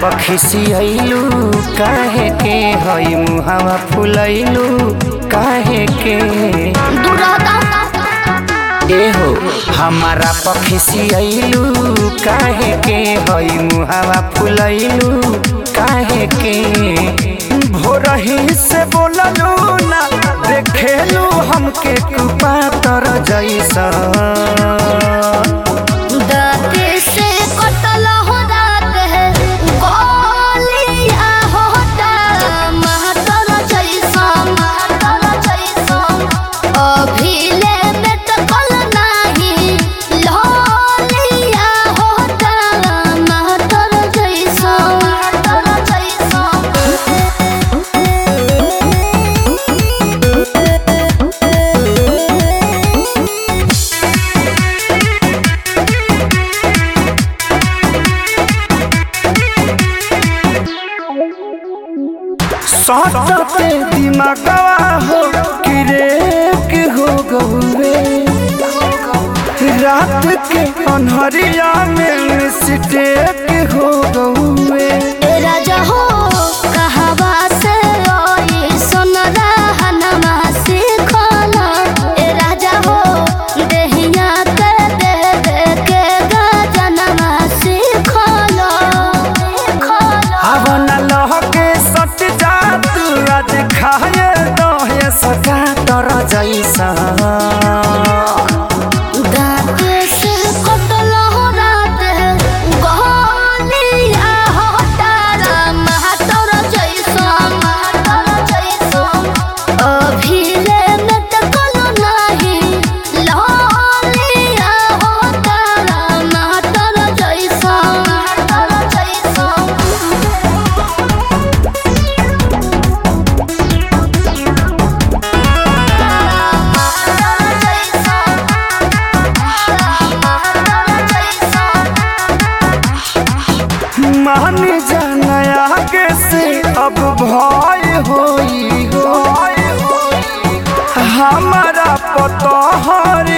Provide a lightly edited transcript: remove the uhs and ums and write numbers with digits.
पखिसियलू काहे के हई मुहावा फुलैलू काहे के एहो हमारा पखिसियलू काहे के हई मुहावा फुलैलू काहे के भोरही से बोललू ना देखेलू हमके कुपातर जैसा सटते दिमागवा हो किरेक हो गौरे रात के अन्हरिया में सिटेक हो गौरे राजा हो कहवा से आई सोनरा हनमा सीखला ए राजा हो देहिया के दे दे के गजनमा सीखला अब न लहके सट जा तू आज खाए दहे सका तर जैसा मान जानया के से अब भय होई हो हमारा पता हर